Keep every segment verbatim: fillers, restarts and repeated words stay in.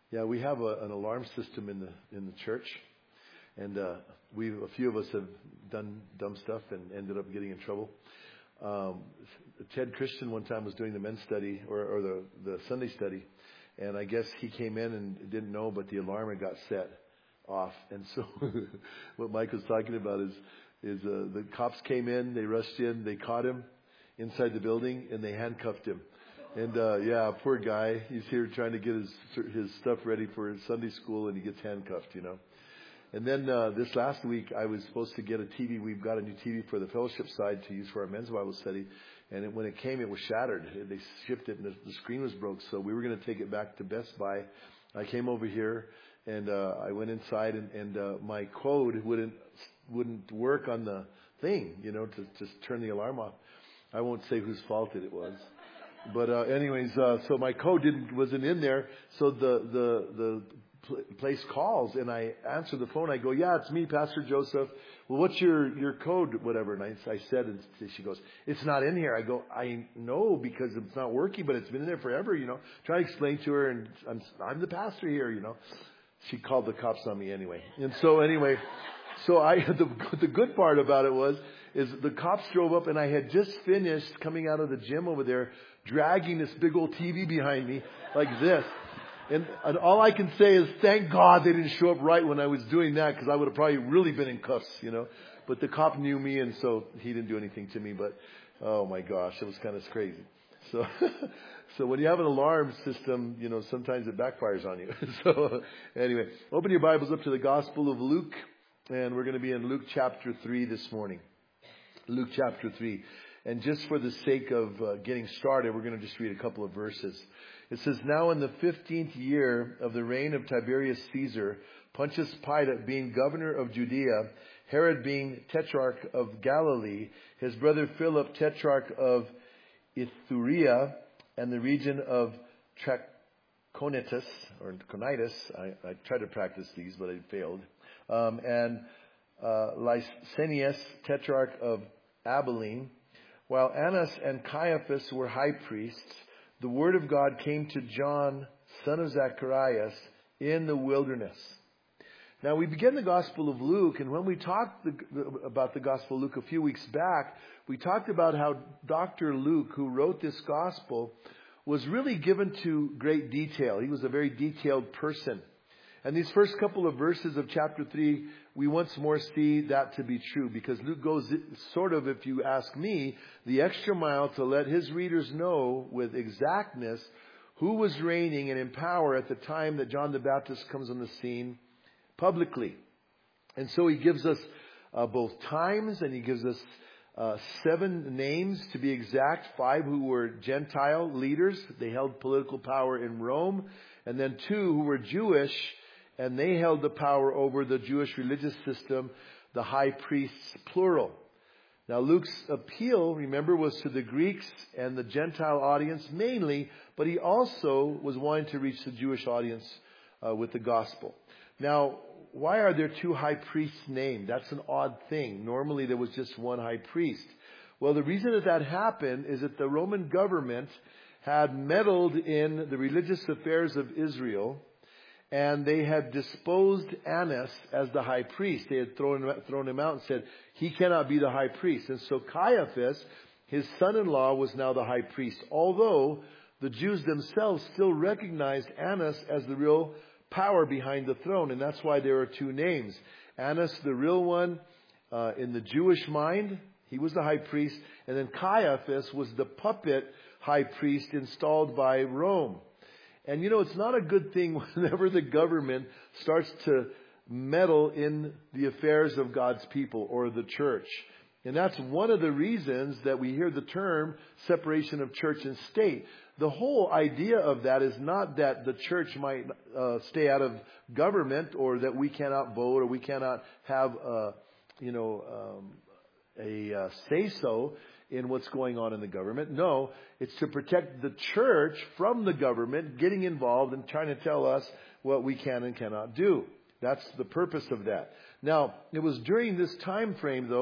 Yeah, we have a, an alarm system in the in the church, and uh, we a few of us have done dumb stuff and ended up getting in trouble. Um, Ted Christian one time was doing the men's study or, or the the Sunday study, and I guess he came in and didn't know, but the alarm had got set off, and so what Mike was talking about is is uh, the cops came in, they rushed in, they caught him inside the building, and they handcuffed him. And, uh, yeah, poor guy. He's here trying to get his his stuff ready for his Sunday school, and he gets handcuffed, you know. And then uh, this last week, I was supposed to get a T V. We've got a new T V for the fellowship side to use for our men's Bible study. And it, when it came, it was shattered. They shipped it, and the, the screen was broke. So we were going to take it back to Best Buy. I came over here, and uh, I went inside, and, and uh, my code wouldn't wouldn't work on the thing, you know, to just turn the alarm off. I won't say whose fault it was. But uh, anyways, uh, so my code didn't wasn't in there. So the the the pl- place calls, and I answer the phone. I go, "Yeah, it's me, Pastor Joseph. Well, what's your your code, whatever?" And I, I said, and she goes, "It's not in here." I go, "I know because it's not working, but it's been in there forever, you know." Try to explain to her, and I'm I'm the pastor here, you know. She called the cops on me anyway, and so anyway, so I the the good part about it was is the cops drove up, and I had just finished coming out of the gym over there, dragging this big old T V behind me like this. And, and all I can say is thank God they didn't show up right when I was doing that, because I would have probably really been in cuffs, you know. But the cop knew me, and so he didn't do anything to me. But, oh, my gosh, it was kind of crazy. So so when you have an alarm system, you know, sometimes it backfires on you. So anyway, open your Bibles up to the Gospel of Luke, and we're going to be in Luke chapter three this morning. Luke chapter three. And just for the sake of uh, getting started, we're going to just read a couple of verses. It says, "Now in the fifteenth year of the reign of Tiberius Caesar, Pontius Pilate being governor of Judea, Herod being tetrarch of Galilee, his brother Philip tetrarch of Iturea, and the region of Trachonitis, or Conitis, I, I tried to practice these, but I failed, um, and uh, Lysanias, tetrarch of Abilene, while Annas and Caiaphas were high priests, the word of God came to John, son of Zacharias, in the wilderness." Now, we begin the Gospel of Luke, and when we talked the, about the Gospel of Luke a few weeks back, we talked about how Doctor Luke, who wrote this Gospel, was really given to great detail. He was a very detailed person. And these first couple of verses of chapter three, we once more see that to be true, because Luke goes sort of, if you ask me, the extra mile to let his readers know with exactness who was reigning and in power at the time that John the Baptist comes on the scene publicly. And so he gives us uh, both times, and he gives us uh, seven names to be exact, five who were Gentile leaders. They held political power in Rome, and then two who were Jewish, and they held the power over the Jewish religious system, the high priests, plural. Now, Luke's appeal, remember, was to the Greeks and the Gentile audience mainly, but he also was wanting to reach the Jewish audience uh, with the gospel. Now, why are there two high priests named? That's an odd thing. Normally, there was just one high priest. Well, the reason that that happened is that the Roman government had meddled in the religious affairs of Israel, and they had disposed Annas as the high priest. They had thrown, thrown him out and said, he cannot be the high priest. And so Caiaphas, his son-in-law, was now the high priest, although the Jews themselves still recognized Annas as the real power behind the throne. And that's why there are two names. Annas, the real one, uh, in the Jewish mind, he was the high priest. And then Caiaphas was the puppet high priest installed by Rome. And you know, it's not a good thing whenever the government starts to meddle in the affairs of God's people or the church. And that's one of the reasons that we hear the term separation of church and state. The whole idea of that is not that the church might uh, stay out of government, or that we cannot vote, or we cannot have uh, you know, um, a uh, say-so in what's going on in the government. No, it's to protect the church from the government getting involved and trying to tell us what we can and cannot do. That's the purpose of that. Now, it was during this time frame, though,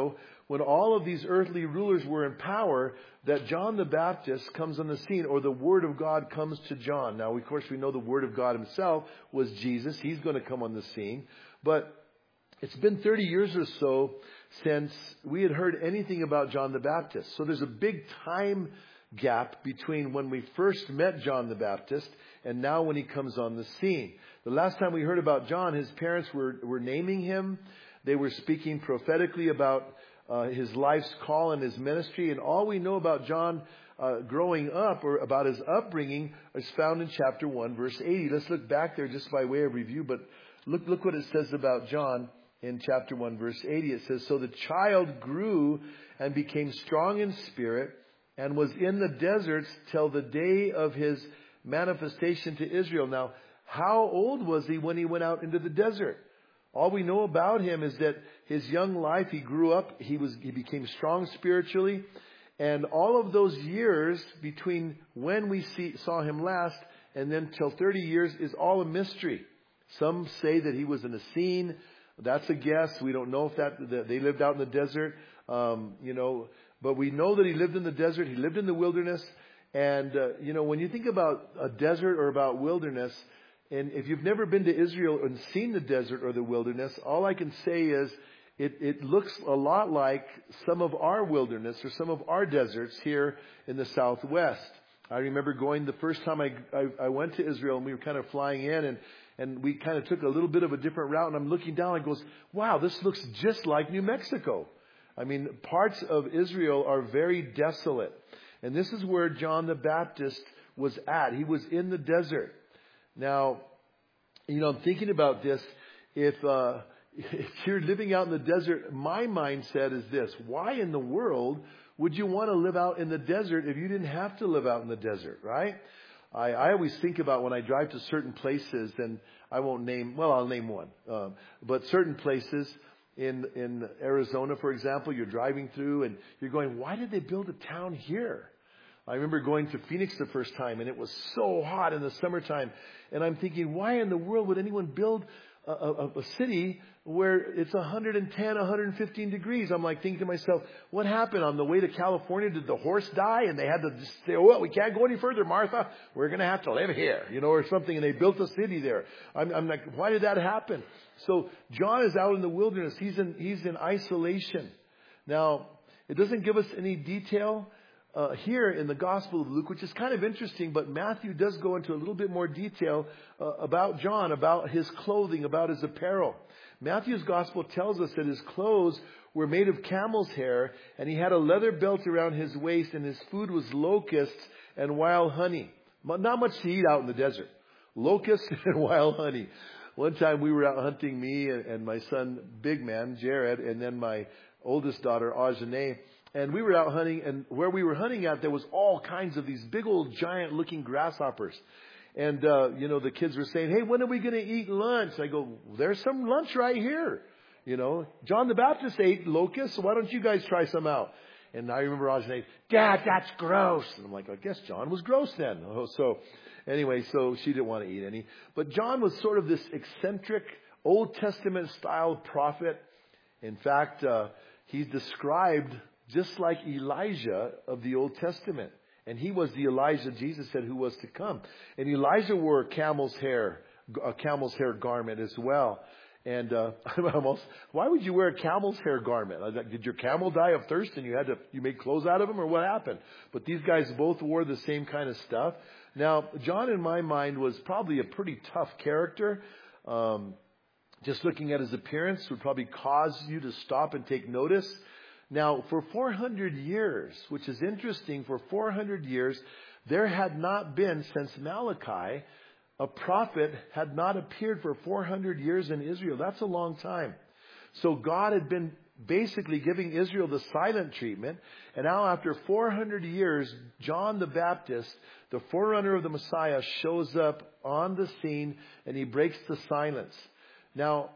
when all of these earthly rulers were in power, that John the Baptist comes on the scene, or the Word of God comes to John. Now, of course, we know the Word of God himself was Jesus. He's going to come on the scene. But it's been thirty years or so since we had heard anything about John the Baptist. So there's a big time gap between when we first met John the Baptist and now when he comes on the scene. The last time we heard about John, his parents were, were naming him. They were speaking prophetically about uh, his life's call and his ministry. And all we know about John uh, growing up, or about his upbringing, is found in chapter one, verse eighty. Let's look back there just by way of review. But look, look what it says about John in chapter one, verse eighty. It says, "So the child grew and became strong in spirit, and was in the deserts till the day of his manifestation to Israel." Now, how old was he when he went out into the desert? All we know about him is that his young life, he grew up, he was, he became strong spiritually. And all of those years between when we see, saw him last and then till thirty years is all a mystery. Some say that he was in a scene. That's a guess. We don't know if that, that they lived out in the desert, um, you know. But we know that he lived in the desert. He lived in the wilderness. And, uh, you know, when you think about a desert or about wilderness, and if you've never been to Israel and seen the desert or the wilderness, all I can say is it, it looks a lot like some of our wilderness or some of our deserts here in the Southwest. I remember going the first time I, I, I went to Israel, and we were kind of flying in, and, and we kind of took a little bit of a different route. And I'm looking down and goes, wow, this looks just like New Mexico. I mean, parts of Israel are very desolate. And this is where John the Baptist was at. He was in the desert. Now, you know, I'm thinking about this. If, uh, if you're living out in the desert, my mindset is this: why in the world would you want to live out in the desert if you didn't have to live out in the desert, right? I, I always think about when I drive to certain places, and I won't name, well, I'll name one, um, but certain places in, in Arizona, for example, you're driving through and you're going, why did they build a town here? I remember going to Phoenix the first time, and it was so hot in the summertime. And I'm thinking, why in the world would anyone build a, a, a city where it's one hundred ten, one hundred fifteen degrees? I'm like thinking to myself, what happened on the way to California? Did the horse die? And they had to just say, oh, well, we can't go any further, Martha. We're going to have to live here, you know, or something. And they built a city there. I'm, I'm like, why did that happen? So John is out in the wilderness. He's in, he's in isolation. Now, it doesn't give us any detail Uh, here in the Gospel of Luke, which is kind of interesting, but Matthew does go into a little bit more detail uh, about John, about his clothing, about his apparel. Matthew's Gospel tells us that his clothes were made of camel's hair, and he had a leather belt around his waist, and his food was locusts and wild honey. Not much to eat out in the desert. Locusts and wild honey. One time we were out hunting, me and, and my son, big man, Jared, and then my oldest daughter, Ajane. And we were out hunting, and where we were hunting at, there was all kinds of these big old giant looking grasshoppers. And, uh, you know, the kids were saying, hey, when are we going to eat lunch? I go, there's some lunch right here. You know, John the Baptist ate locusts, so why don't you guys try some out? And I remember Ajane, Dad, that's gross. And I'm like, I guess John was gross then. Oh, so anyway, so she didn't want to eat any. But John was sort of this eccentric Old Testament style prophet. In fact, uh, he's described just like Elijah of the Old Testament. And he was the Elijah, Jesus said, who was to come. And Elijah wore camel's hair, a camel's hair garment as well. And uh, I'm almost, why would you wear a camel's hair garment? I was like, did your camel die of thirst and you had to, you made clothes out of him, or what happened? But these guys both wore the same kind of stuff. Now, John, in my mind, was probably a pretty tough character. Um, just looking at his appearance would probably cause you to stop and take notice. Now, for four hundred years, which is interesting, for four hundred years, there had not been, since Malachi, a prophet had not appeared for four hundred years in Israel. That's a long time. So God had been basically giving Israel the silent treatment. And now after four hundred years, John the Baptist, the forerunner of the Messiah, shows up on the scene, and he breaks the silence. Now,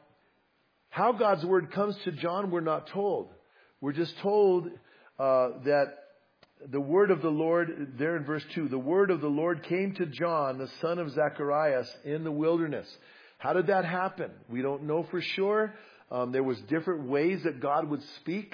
how God's word comes to John, we're not told. We're just told uh, that the word of the Lord, there in verse two, the word of the Lord came to John, the son of Zacharias, in the wilderness. How did that happen? We don't know for sure. Um, there was different ways that God would speak.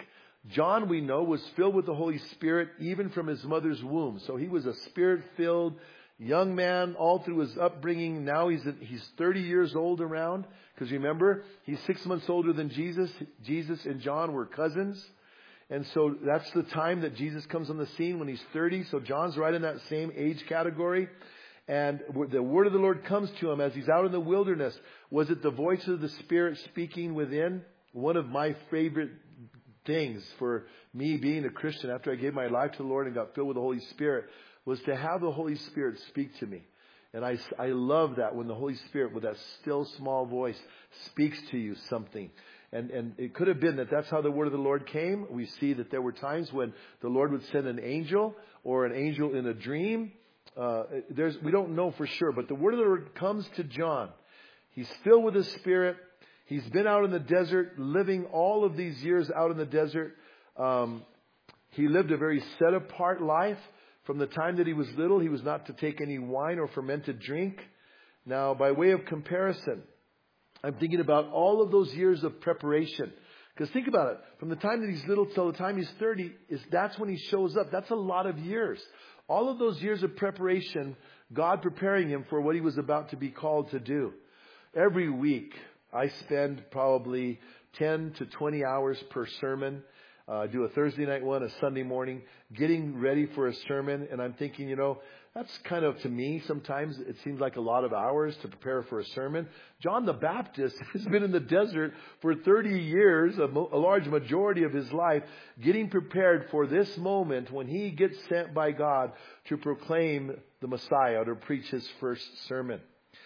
John, we know, was filled with the Holy Spirit even from his mother's womb. So he was a Spirit-filled young man all through his upbringing. Now he's he's thirty years old around. Because remember, he's six months older than Jesus. Jesus and John were cousins. And so that's the time that Jesus comes on the scene, when he's thirty. So John's right in that same age category. And the word of the Lord comes to him as he's out in the wilderness. Was it the voice of the Spirit speaking within? One of my favorite things for me being a Christian after I gave my life to the Lord and got filled with the Holy Spirit was to have the Holy Spirit speak to me. And I, I love that when the Holy Spirit, with that still small voice, speaks to you something. And, and it could have been that that's how the word of the Lord came. We see that there were times when the Lord would send an angel or an angel in a dream. Uh, there's, we don't know for sure, but the word of the Lord comes to John. He's filled with the Spirit. He's been out in the desert, living all of these years out in the desert. Um, he lived a very set-apart life. From the time that he was little, he was not to take any wine or fermented drink. Now, by way of comparison, I'm thinking about all of those years of preparation. Because think about it. From the time that he's little till the time he's thirty, is that's when he shows up. That's a lot of years. All of those years of preparation, God preparing him for what he was about to be called to do. Every week, I spend probably ten to twenty hours per sermon. Uh, I do a Thursday night one, a Sunday morning, getting ready for a sermon. And I'm thinking, you know, that's kind of, to me, sometimes it seems like a lot of hours to prepare for a sermon. John the Baptist has been in the desert for thirty years, a, mo- a large majority of his life, getting prepared for this moment when he gets sent by God to proclaim the Messiah, or to preach his first sermon.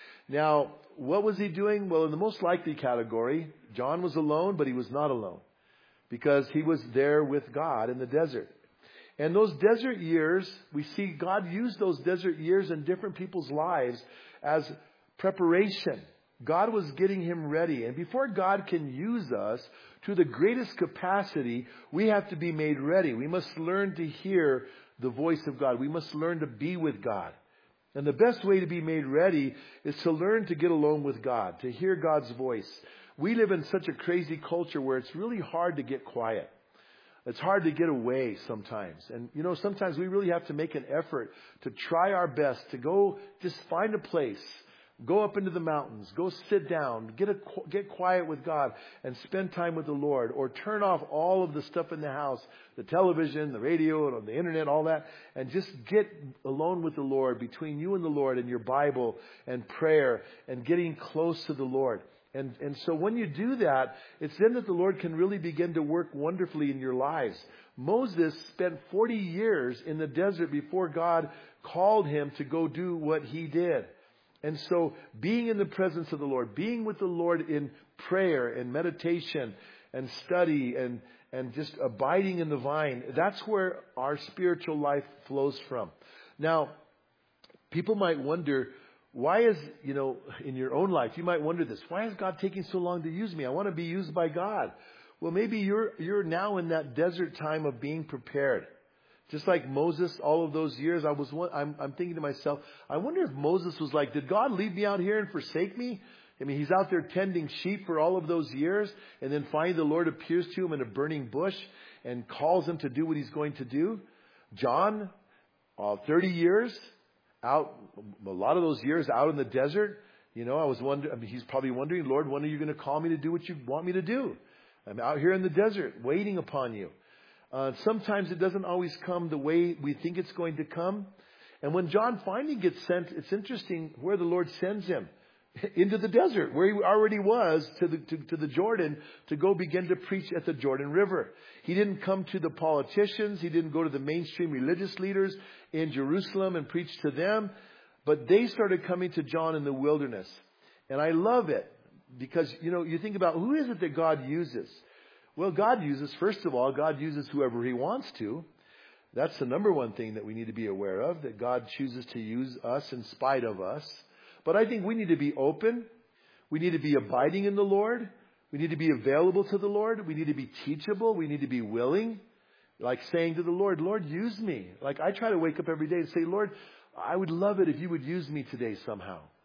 Now, what was he doing? Well, in the most likely category, John was alone, but he was not alone, because he was there with God in the desert. And those desert years, we see God use those desert years in different people's lives as preparation. God was getting him ready. And before God can use us to the greatest capacity, we have to be made ready. We must learn to hear the voice of God. We must learn to be with God. And the best way to be made ready is to learn to get alone with God, to hear God's voice. We live in such a crazy culture where it's really hard to get quiet. It's hard to get away sometimes. And, you know, sometimes we really have to make an effort to try our best to go just find a place, go up into the mountains, go sit down, get a, get quiet with God and spend time with the Lord, or turn off all of the stuff in the house, the television, the radio, and the internet, all that, and just get alone with the Lord, between you and the Lord, and your Bible and prayer and getting close to the Lord. And, and so when you do that, it's then that the Lord can really begin to work wonderfully in your lives. Moses spent forty years in the desert before God called him to go do what he did. And so being in the presence of the Lord, being with the Lord in prayer and meditation and study and, and just abiding in the vine, that's where our spiritual life flows from. Now, people might wonder, why is, you know, in your own life, you might wonder this, why is God taking so long to use me? I want to be used by God. Well, maybe you're, you're now in that desert time of being prepared. Just like Moses, all of those years, I was, I'm, I'm thinking to myself, I wonder if Moses was like, did God leave me out here and forsake me? I mean, he's out there tending sheep for all of those years, and then finally the Lord appears to him in a burning bush and calls him to do what he's going to do. John, uh, thirty years, out, a lot of those years out in the desert. You know, I was wondering, I mean, he's probably wondering, Lord, when are you going to call me to do what you want me to do? I'm out here in the desert waiting upon you. Uh, sometimes it doesn't always come the way we think it's going to come. And when John finally gets sent, it's interesting where the Lord sends him. Into the desert, where he already was, to the, to, to the Jordan, to go begin to preach at the Jordan River. He didn't come to the politicians. He didn't go to the mainstream religious leaders in Jerusalem and preach to them. But they started coming to John in the wilderness. And I love it because, you know, you think about who is it that God uses? Well, God uses, first of all, God uses whoever he wants to. That's the number one thing that we need to be aware of, that God chooses to use us in spite of us. But I think we need to be open. We need to be abiding in the Lord. We need to be available to the Lord. We need to be teachable. We need to be willing. Like saying to the Lord, Lord, use me. Like I try to wake up every day and say, Lord, I would love it if you would use me today somehow.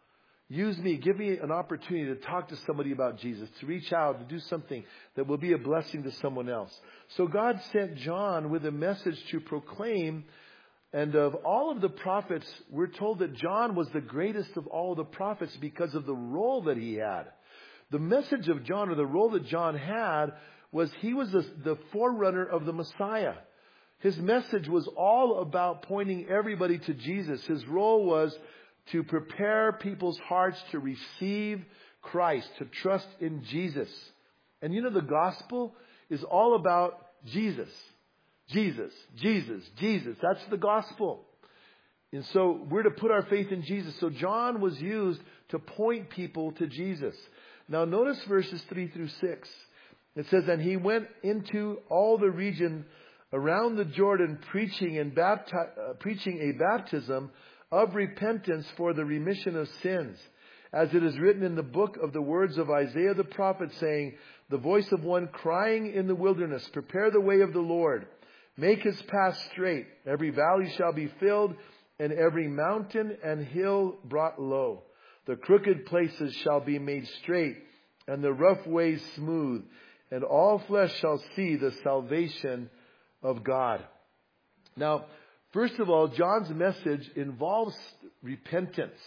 Use me. Give me an opportunity to talk to somebody about Jesus, to reach out, to do something that will be a blessing to someone else. So God sent John with a message to proclaim. And of all of the prophets, we're told that John was the greatest of all the prophets because of the role that he had. The message of John, or the role that John had, was he was the, the forerunner of the Messiah. His message was all about pointing everybody to Jesus. His role was to prepare people's hearts to receive Christ, to trust in Jesus. And you know, the gospel is all about Jesus. Jesus, Jesus, Jesus. That's the gospel. And so we're to put our faith in Jesus. So John was used to point people to Jesus. Now notice verses three through six. It says, and he went into all the region around the Jordan, preaching and bapti- uh, preaching a baptism of repentance for the remission of sins, as it is written in the book of the words of Isaiah the prophet, saying, the voice of one crying in the wilderness, prepare the way of the Lord, make his path straight. Every valley shall be filled, and every mountain and hill brought low. The crooked places shall be made straight, and the rough ways smooth, and all flesh shall see the salvation of God. Now, first of all, John's message involves repentance.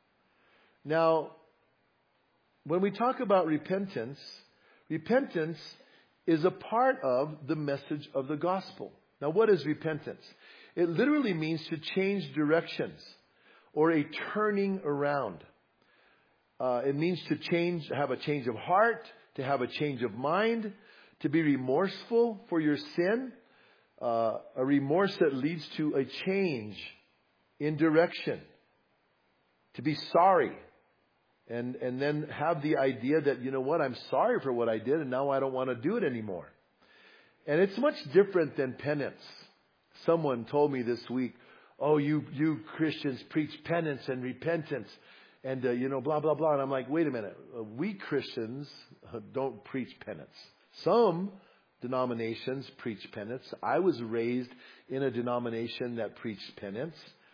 Now, when we talk about repentance, repentance is a part of the message of the gospel. Now, what is repentance? It literally means to change directions or a turning around. Uh, it means to change, have a change of heart, to have a change of mind, to be remorseful for your sin. Uh, a remorse that leads to a change in direction. To be sorry. And, and then have the idea that, you know what, I'm sorry for what I did and now I don't want to do it anymore. And it's much different than penance. Someone told me this week, oh, you, you Christians preach penance and repentance and, uh, you know, blah, blah, blah. And I'm like, wait a minute. Uh, we Christians don't preach penance. Some denominations preach penance. I was raised in a denomination that preached penance.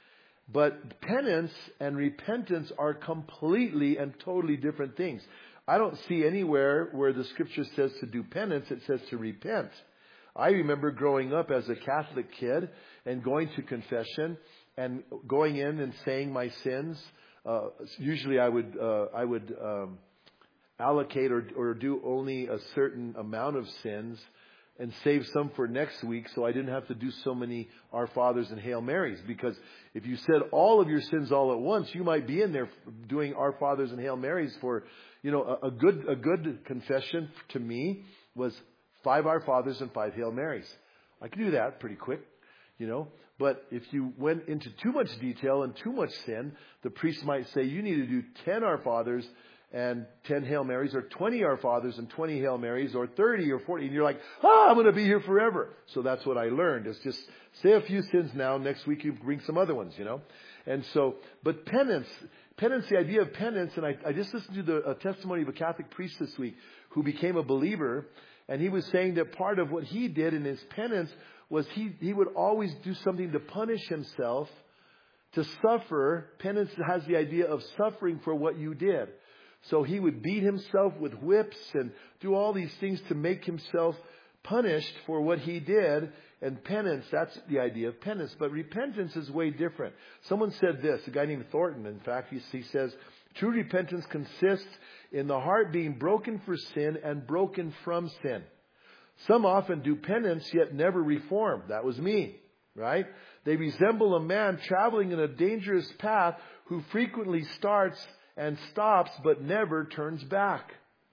But penance and repentance are completely and totally different things. I don't see anywhere where the scripture says to do penance. It says to repent. I remember growing up as a Catholic kid and going to confession and going in and saying my sins. Uh, usually I would, uh, I would, um, allocate or, or do only a certain amount of sins and save some for next week so I didn't have to do so many Our Fathers and Hail Marys. Because if you said all of your sins all at once, you might be in there doing Our Fathers and Hail Marys for, you know, a, a good a good confession to me was five Our Fathers and five Hail Marys. I could do that pretty quick, you know. But if you went into too much detail and too much sin, the priest might say you need to do ten Our Fathers and ten Hail Marys, or twenty Our Fathers and twenty Hail Marys, or thirty or forty. And you're like, ah, I'm going to be here forever. So that's what I learned. Is just say a few sins now. Next week you bring some other ones, you know. And so, but penance, penance, the idea of penance, and I, I just listened to the a testimony of a Catholic priest this week who became a believer. And he was saying that part of what he did in his penance was he, he would always do something to punish himself, to suffer. Penance has the idea of suffering for what you did. So he would beat himself with whips and do all these things to make himself punished for what he did. And penance, that's the idea of penance. But repentance is way different. Someone said this, a guy named Thornton, in fact, he, he says, true repentance consists in the heart being broken for sin and broken from sin. Some often do penance yet never reform. That was me, right? They resemble a man traveling in a dangerous path who frequently starts and stops but never turns back.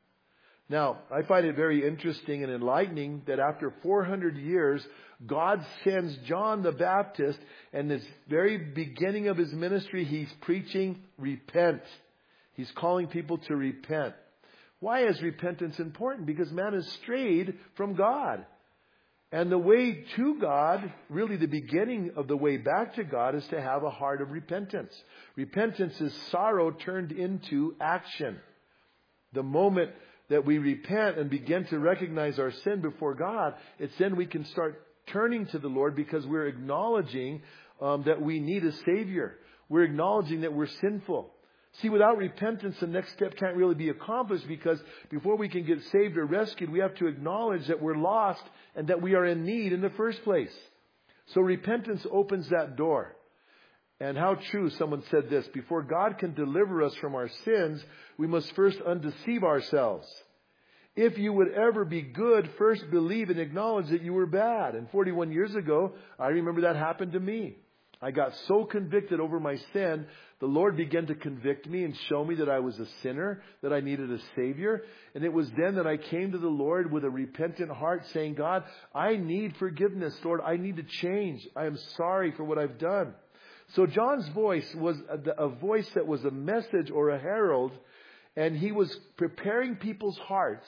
Now, I find it very interesting and enlightening that after four hundred years, God sends John the Baptist, and this very beginning of his ministry, he's preaching, repent. He's calling people to repent. Why is repentance important? Because man has strayed from God. And the way to God, really the beginning of the way back to God, is to have a heart of repentance. Repentance is sorrow turned into action. The moment that we repent and begin to recognize our sin before God, it's then we can start turning to the Lord because we're acknowledging um, that we need a Savior. We're acknowledging that we're sinful. See, without repentance, the next step can't really be accomplished, because before we can get saved or rescued, we have to acknowledge that we're lost and that we are in need in the first place. So repentance opens that door. And how true, someone said this: before God can deliver us from our sins, we must first undeceive ourselves. If you would ever be good, first believe and acknowledge that you were bad. And forty-one years ago, I remember that happened to me. I got so convicted over my sin, the Lord began to convict me and show me that I was a sinner, that I needed a Savior. And it was then that I came to the Lord with a repentant heart, saying, God, I need forgiveness. Lord, I need to change. I am sorry for what I've done. So John's voice was a, a voice that was a message or a herald, and he was preparing people's hearts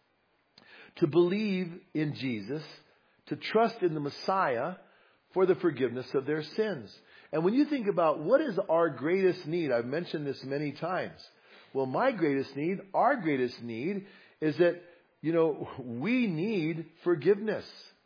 to believe in Jesus, to trust in the Messiah for the forgiveness of their sins. And when you think about what is our greatest need, I've mentioned this many times. Well, my greatest need, our greatest need, is that, you know, we need forgiveness.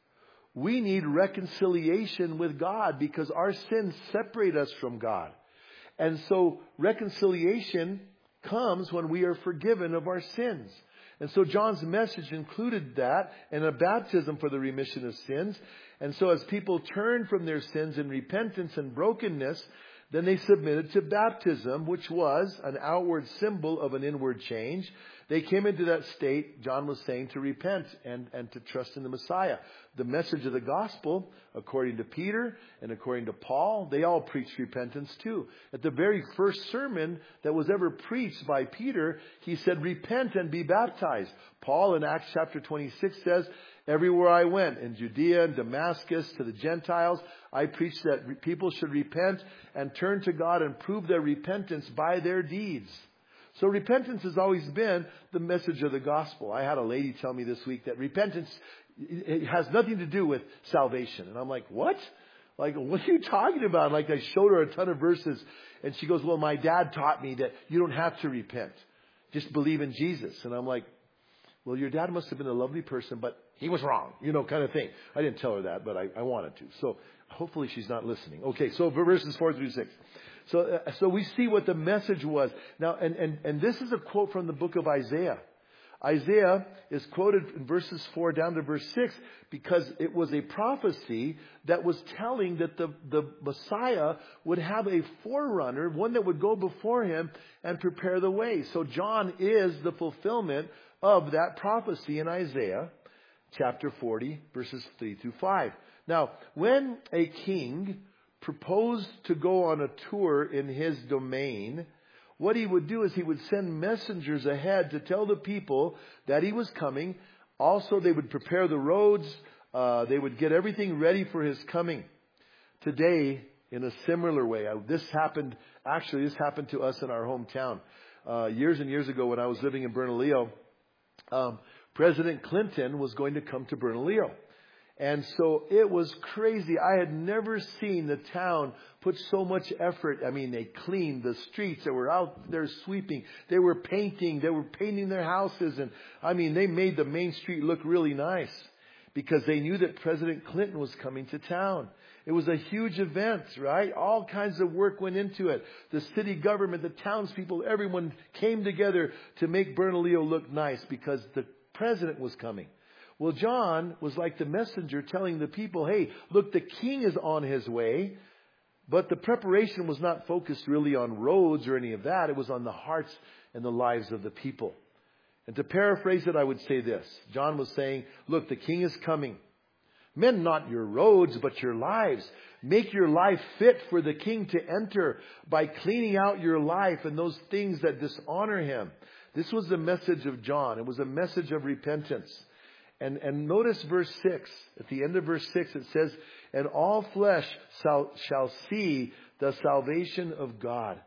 We need reconciliation with God, because our sins separate us from God. And so reconciliation comes when we are forgiven of our sins. And so John's message included that, and a baptism for the remission of sins. And so as people turned from their sins in repentance and brokenness, then they submitted to baptism, which was an outward symbol of an inward change. They came into that state, John was saying, to repent and, and to trust in the Messiah. The message of the gospel, according to Peter and according to Paul, they all preached repentance too. At the very first sermon that was ever preached by Peter, he said, repent and be baptized. Paul in Acts chapter twenty-six says, everywhere I went, in Judea and Damascus, to the Gentiles, I preached that people should repent and turn to God and prove their repentance by their deeds. So repentance has always been the message of the gospel. I had a lady tell me this week that repentance, it has nothing to do with salvation. And I'm like, what? Like, what are you talking about? Like, I showed her a ton of verses, and she goes, well, my dad taught me that you don't have to repent. Just believe in Jesus. And I'm like, well, your dad must have been a lovely person, but he was wrong, you know, kind of thing. I didn't tell her that, but I, I wanted to. So hopefully she's not listening. Okay, so verses four through six. So, uh, so we see what the message was. Now, and, and, and this is a quote from the book of Isaiah. Isaiah is quoted in verses four down to verse six because it was a prophecy that was telling that the, the Messiah would have a forerunner, one that would go before him and prepare the way. So John is the fulfillment of that prophecy in Isaiah chapter forty, verses three through five. Now, when a king proposed to go on a tour in his domain, what he would do is he would send messengers ahead to tell the people that he was coming. Also, they would prepare the roads. Uh, they would get everything ready for his coming. Today, in a similar way, uh, this happened, actually, this happened to us in our hometown. Uh, years and years ago when I was living in Bernalillo, um, President Clinton was going to come to Bernalillo. And so it was crazy. I had never seen the town put so much effort. I mean, they cleaned the streets. They were out there sweeping. They were painting. They were painting their houses. And I mean, they made the main street look really nice because they knew that President Clinton was coming to town. It was a huge event, right? All kinds of work went into it. The city government, the townspeople, everyone came together to make Bernalillo look nice because the president was coming. Well, John was like the messenger telling the people, hey, look, the king is on his way. But the preparation was not focused really on roads or any of that. It was on the hearts and the lives of the people. And to paraphrase it, I would say this. John was saying, look, the king is coming. Mend not your roads, but your lives. Make your life fit for the king to enter by cleaning out your life and those things that dishonor him. This was the message of John. It was a message of repentance. And, and notice verse six. At the end of verse six, it says, and all flesh shall, shall see the salvation of God.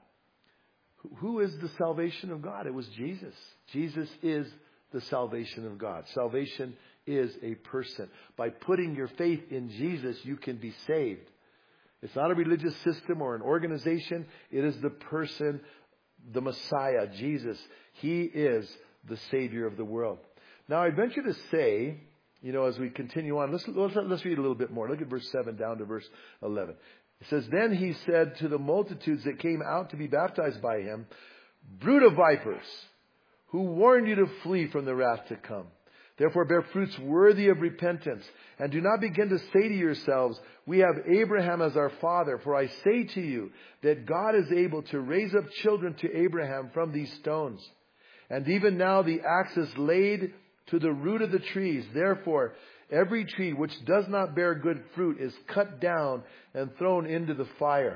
Who is the salvation of God? It was Jesus. Jesus is the salvation of God. Salvation is a person. By putting your faith in Jesus, you can be saved. It's not a religious system or an organization. It is the person, the Messiah, Jesus. He is the Savior of the world. Now, I venture to say, you know, as we continue on, let's, let's, let's read a little bit more. Look at verse seven down to verse eleven. It says, then he said to the multitudes that came out to be baptized by him, brood of vipers, who warned you to flee from the wrath to come. Therefore bear fruits worthy of repentance, and do not begin to say to yourselves, we have Abraham as our father. For I say to you that God is able to raise up children to Abraham from these stones. And even now the axe is laid to the root of the trees. Therefore every tree which does not bear good fruit is cut down and thrown into the fire.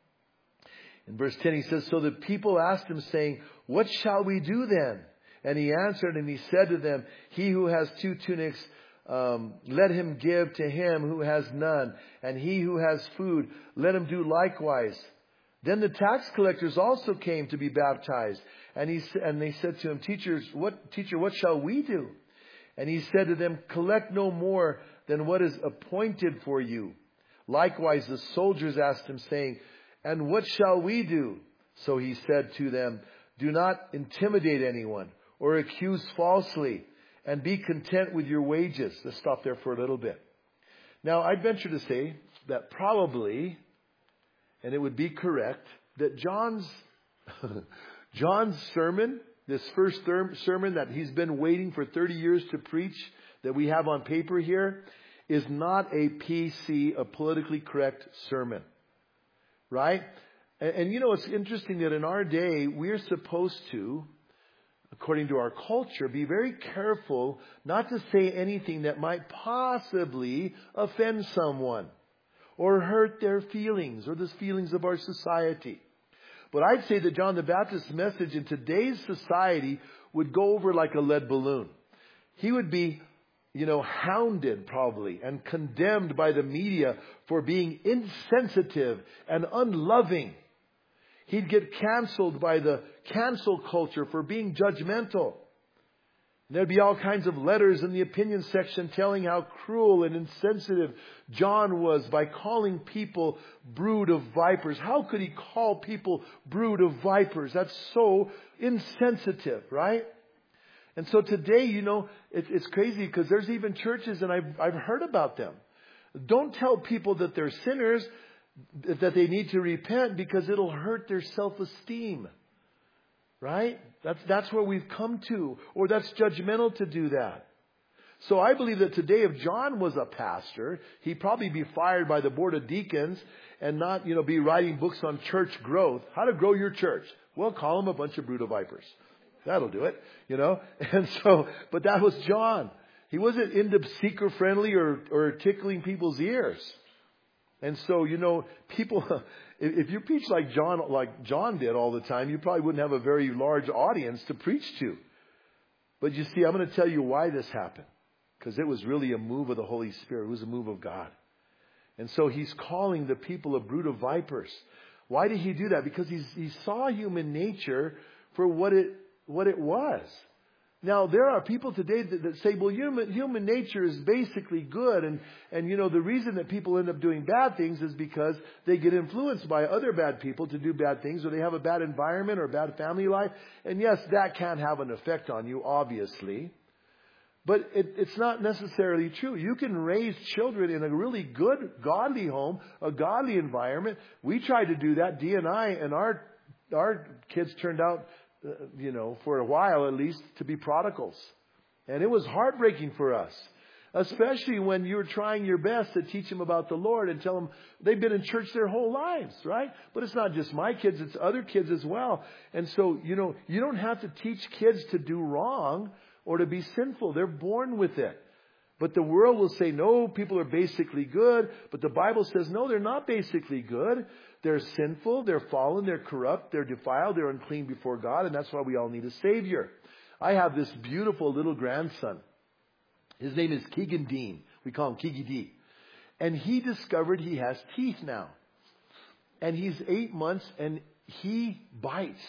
In verse ten he says, so the people asked him, saying, what shall we do then? And he answered and he said to them, he who has two tunics, um, let him give to him who has none. And he who has food, let him do likewise. Then the tax collectors also came to be baptized. And he and they said to him, Teachers, what, teacher, what shall we do? And he said to them, collect no more than what is appointed for you. Likewise the soldiers asked him, saying, and what shall we do? So he said to them, do not intimidate anyone or accuse falsely, and be content with your wages. Let's stop there for a little bit. Now, I'd venture to say that probably, and it would be correct, that John's John's sermon, this first sermon that he's been waiting for thirty years to preach, that we have on paper here, is not a P C, a politically correct sermon. Right? And, and you know, it's interesting that in our day, we're supposed to, according to our culture, be very careful not to say anything that might possibly offend someone or hurt their feelings or the feelings of our society. But I'd say that John the Baptist's message in today's society would go over like a lead balloon. He would be, you know, hounded probably and condemned by the media for being insensitive and unloving. He'd get canceled by the cancel culture for being judgmental. There'd be all kinds of letters in the opinion section telling how cruel and insensitive John was by calling people brood of vipers. How could he call people brood of vipers? That's so insensitive, right? And so today, you know, it, it's crazy because there's even churches, and I've, I've heard about them. Don't tell people that they're sinners, that they need to repent, because it'll hurt their self-esteem. Right? That's, that's where we've come to. Or that's judgmental to do that. So I believe that today, if John was a pastor, he'd probably be fired by the board of deacons and not, you know, be writing books on church growth. How to grow your church. Well, call them a bunch of brood of vipers. That'll do it, you know. And so, but that was John. He wasn't into seeker friendly or, or tickling people's ears. And so, you know, people, if you preach like John, like John did all the time, you probably wouldn't have a very large audience to preach to. But you see, I'm going to tell you why this happened. Because it was really a move of the Holy Spirit. It was a move of God. And so he's calling the people a brood of vipers. Why did he do that? Because he's, he saw human nature for what it, what it was. Now, there are people today that, that say, well, human, human nature is basically good. And, and, you know, the reason that people end up doing bad things is because they get influenced by other bad people to do bad things, or they have a bad environment or a bad family life. And yes, that can have an effect on you, obviously. But it, it's not necessarily true. You can raise children in a really good, godly home, a godly environment. We tried to do that, Dee and I, and our, our kids turned out, Uh, you know, for a while at least, to be prodigals. And it was heartbreaking for us, especially when you're trying your best to teach them about the Lord and tell them they've been in church their whole lives, right? But it's not just my kids, it's other kids as well. And so, you know, you don't have to teach kids to do wrong or to be sinful. They're born with it. But the world will say, no, people are basically good. But the Bible says, no, they're not basically good. They're sinful, they're fallen, they're corrupt, they're defiled, they're unclean before God. And that's why we all need a Savior. I have this beautiful little grandson. His name is Keegan Dean. We call him Keegy D. And he discovered he has teeth now. And he's eight months and he bites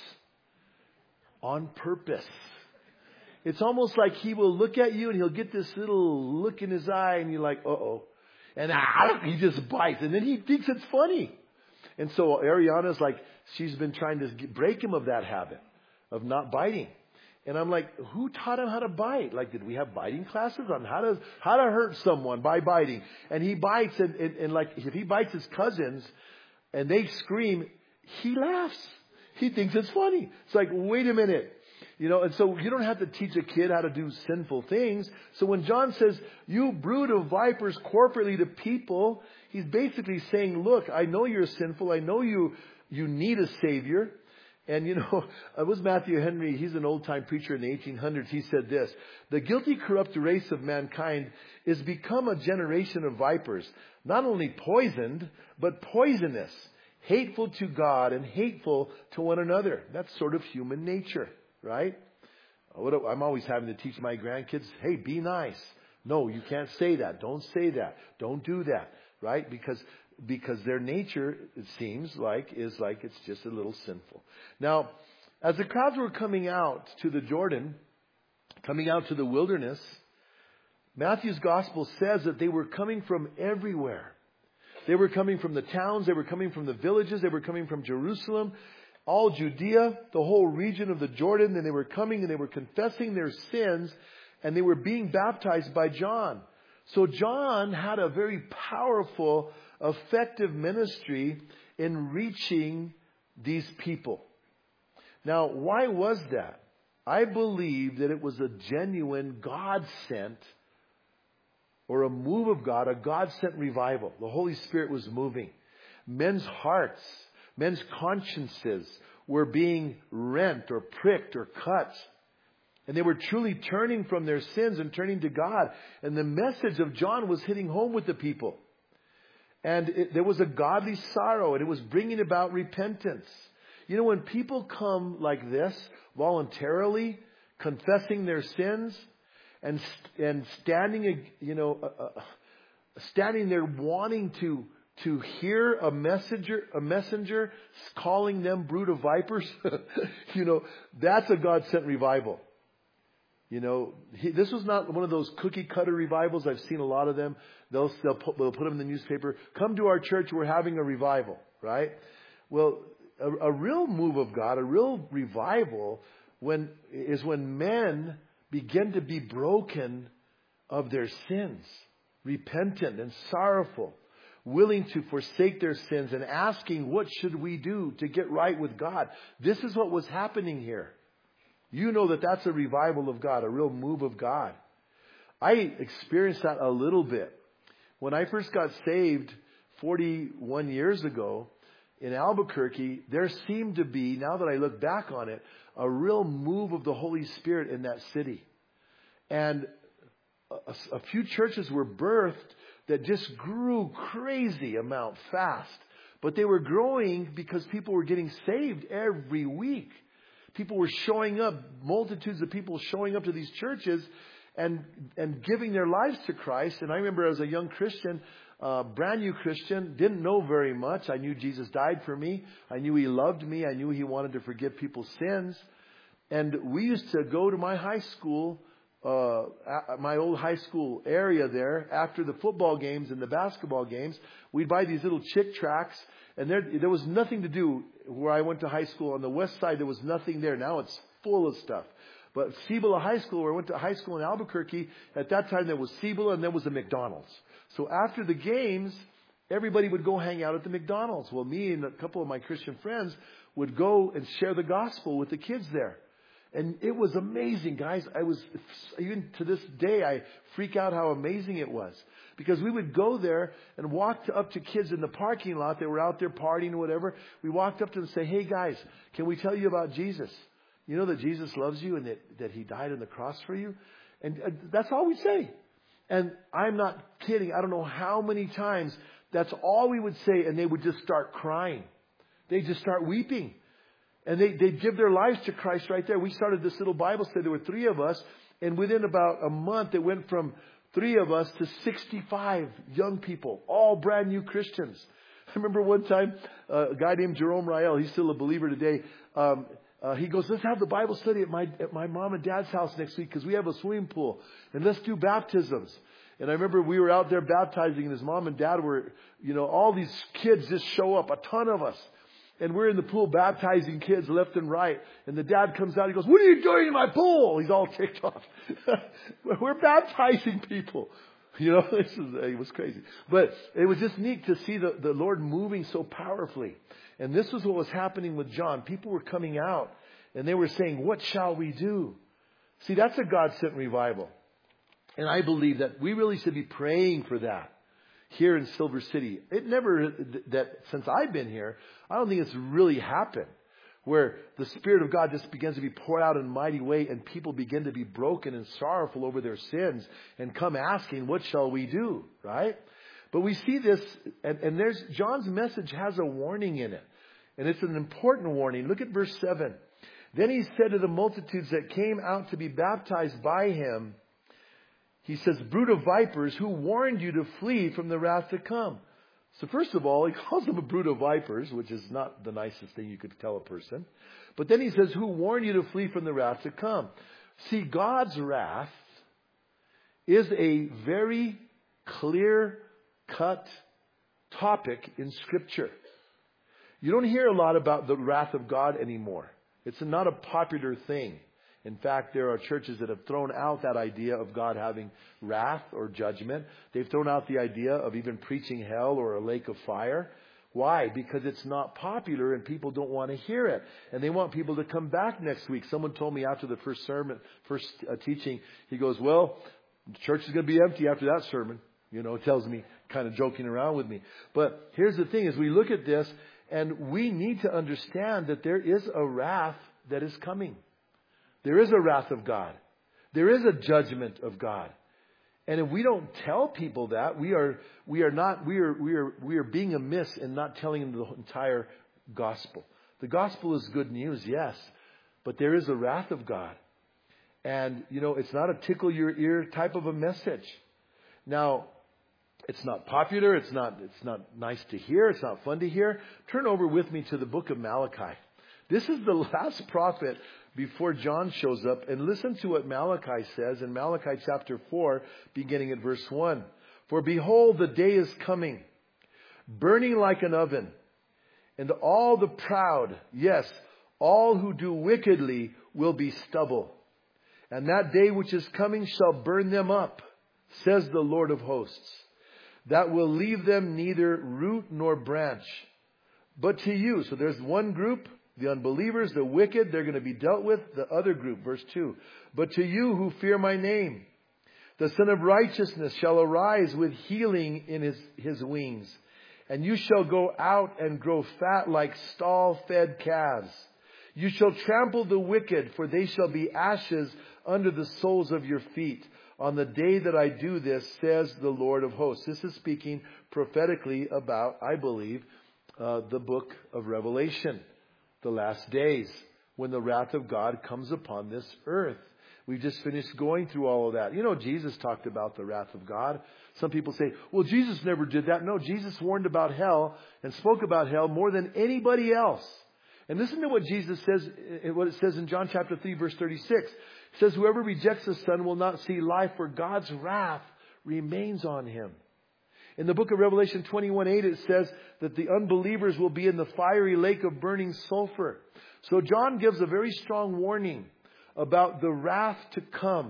on purpose. It's almost like he will look at you and he'll get this little look in his eye and you're like, uh-oh. And ah, he just bites. And then he thinks it's funny. And so Ariana's like, she's been trying to break him of that habit of not biting. And I'm like, who taught him how to bite? Like, did we have biting classes on how to, how to hurt someone by biting? And he bites and, and, and like, if he bites his cousins and they scream, he laughs. he thinks it's funny. It's like, wait a minute. You know, and so you don't have to teach a kid how to do sinful things. So when John says, you brood of vipers corporately to people, he's basically saying, look, I know you're sinful. I know you, you need a savior. And you know, it was Matthew Henry. He's an old time preacher in the eighteen hundreds. He said this: the guilty, corrupt race of mankind is become a generation of vipers, not only poisoned, but poisonous, hateful to God and hateful to one another. That's sort of human nature, right? What do, I'm always having to teach my grandkids, hey, be nice. No, you can't say that. Don't say that. Don't do that, right? Because Because their nature, it seems like, is like it's just a little sinful. Now, as the crowds were coming out to the Jordan, coming out to the wilderness, Matthew's gospel says that they were coming from everywhere. They were coming from the towns, they were coming from the villages, they were coming from Jerusalem, all Judea, the whole region of the Jordan, and they were coming and they were confessing their sins, and they were being baptized by John. So John had a very powerful, effective ministry in reaching these people. Now, why was that? I believe that it was a genuine God-sent or a move of God, a God-sent revival. The Holy Spirit was moving. Men's hearts, men's consciences were being rent or pricked or cut. And they were truly turning from their sins and turning to God. And the message of John was hitting home with the people. And it, there was a godly sorrow, and it was bringing about repentance. You know, when people come like this, voluntarily, confessing their sins, and and standing, you know, uh, uh, standing there wanting to to hear a messenger, a messenger calling them brood of vipers, you know, that's a God-sent revival. You know, he, this was not one of those cookie cutter revivals. I've seen a lot of them. They'll, they'll, put, they'll put them in the newspaper. Come to our church. We're having a revival, right? Well, a, a real move of God, a real revival when is when men begin to be broken of their sins, repentant and sorrowful, willing to forsake their sins and asking, what should we do to get right with God? This is what was happening here. You know that that's a revival of God, a real move of God. I experienced that a little bit. When I first got saved forty-one years ago in Albuquerque, there seemed to be, now that I look back on it, a real move of the Holy Spirit in that city. And a, a few churches were birthed that just grew crazy amount fast. But they were growing because people were getting saved every week. People were showing up, multitudes of people showing up to these churches and and giving their lives to Christ. And I remember as a young Christian, uh, brand new Christian, didn't know very much. I knew Jesus died for me. I knew He loved me. I knew He wanted to forgive people's sins. And we used to go to my high school, uh, my old high school area there, after the football games and the basketball games. We'd buy these little Chick tracts. And there, there was nothing to do where I went to high school. On the west side, there was nothing there. Now it's full of stuff. But Cibola High School, where I went to high school in Albuquerque, at that time there was Cibola and there was a McDonald's. So after the games, everybody would go hang out at the McDonald's. Well, me and a couple of my Christian friends would go and share the gospel with the kids there. And it was amazing, guys. I was, even to this day, I freak out how amazing it was. Because we would go there and walk to, up to kids in the parking lot. They were out there partying or whatever. We walked up to them and say, hey guys, can we tell you about Jesus? You know that Jesus loves you and that, that He died on the cross for you? And uh, that's all we say. And I'm not kidding. I don't know how many times that's all we would say. And they would just start crying. They'd just start weeping. And they, they'd give their lives to Christ right there. We started this little Bible study. There were three of us. And within about a month, it went from three of us to sixty-five young people, all brand new Christians. I remember one time, uh, a guy named Jerome Rael, he's still a believer today. Um, uh, he goes, let's have the Bible study at my at my mom and dad's house next week because we have a swimming pool. And let's do baptisms. And I remember we were out there baptizing, and his mom and dad were, you know, all these kids just show up, a ton of us. And we're in the pool baptizing kids left and right. And the dad comes out. He goes, what are you doing in my pool? He's all ticked off. We're baptizing people. You know, this is, it was crazy. But it was just neat to see the, the Lord moving so powerfully. And this was what was happening with John. People were coming out and they were saying, what shall we do? See, that's a God-sent revival. And I believe that we really should be praying for that here in Silver City. It never, that since I've been here, I don't think it's really happened. Where the Spirit of God just begins to be poured out in a mighty way and people begin to be broken and sorrowful over their sins and come asking, what shall we do? Right? But we see this, and, and there's, John's message has a warning in it. And it's an important warning. Look at verse seven. Then he said to the multitudes that came out to be baptized by him, he says, brood of vipers, who warned you to flee from the wrath to come? So first of all, he calls them a brood of vipers, which is not the nicest thing you could tell a person. But then he says, who warned you to flee from the wrath to come? See, God's wrath is a very clear-cut topic in Scripture. You don't hear a lot about the wrath of God anymore. It's not a popular thing. In fact, there are churches that have thrown out that idea of God having wrath or judgment. They've thrown out the idea of even preaching hell or a lake of fire. Why? Because it's not popular and people don't want to hear it. And they want people to come back next week. Someone told me after the first sermon, first uh, teaching, he goes, well, the church is going to be empty after that sermon. You know, tells me, kind of joking around with me. But here's the thing, as we look at this, and we need to understand that there is a wrath that is coming. There is a wrath of God. There is a judgment of God. And if we don't tell people that, we are we are not we are we are we are being amiss in not telling them the entire gospel. The gospel is good news, yes, but there is a wrath of God. And you know, it's not a tickle your ear type of a message. Now, it's not popular, it's not it's not nice to hear, it's not fun to hear. Turn over with me to the book of Malachi. This is the last prophet before John shows up. And listen to what Malachi says in Malachi chapter four, beginning at verse one. For behold, the day is coming, burning like an oven, and all the proud, yes, all who do wickedly will be stubble. And that day which is coming shall burn them up, says the Lord of hosts, that will leave them neither root nor branch. But to you, so there's one group, the unbelievers, the wicked, they're going to be dealt with. The other group, verse two. But to you who fear my name, the Son of Righteousness shall arise with healing in his, his wings. And you shall go out and grow fat like stall-fed calves. You shall trample the wicked, for they shall be ashes under the soles of your feet. On the day that I do this, says the Lord of hosts. This is speaking prophetically about, I believe, uh, the book of Revelation. The last days, when the wrath of God comes upon this earth. We've just finished going through all of that. You know, Jesus talked about the wrath of God. Some people say, well, Jesus never did that. No, Jesus warned about hell and spoke about hell more than anybody else. And listen to what Jesus says, what it says in John chapter three, verse thirty-six. It says, whoever rejects the Son will not see life, for God's wrath remains on him. In the book of Revelation twenty-one eight, it says that the unbelievers will be in the fiery lake of burning sulfur. So John gives a very strong warning about the wrath to come.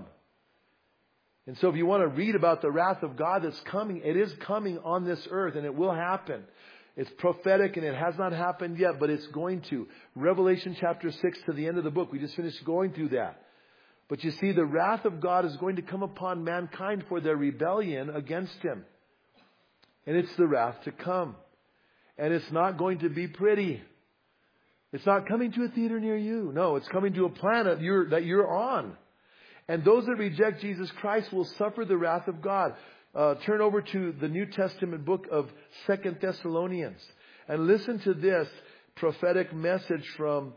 And so if you want to read about the wrath of God that's coming, it is coming on this earth and it will happen. It's prophetic and it has not happened yet, but it's going to. Revelation chapter six to the end of the book. We just finished going through that. But you see, the wrath of God is going to come upon mankind for their rebellion against him. And it's the wrath to come. And it's not going to be pretty. It's not coming to a theater near you. No, it's coming to a planet you're, that you're on. And those that reject Jesus Christ will suffer the wrath of God. Uh, turn over to the New Testament book of Second Thessalonians. And listen to this prophetic message from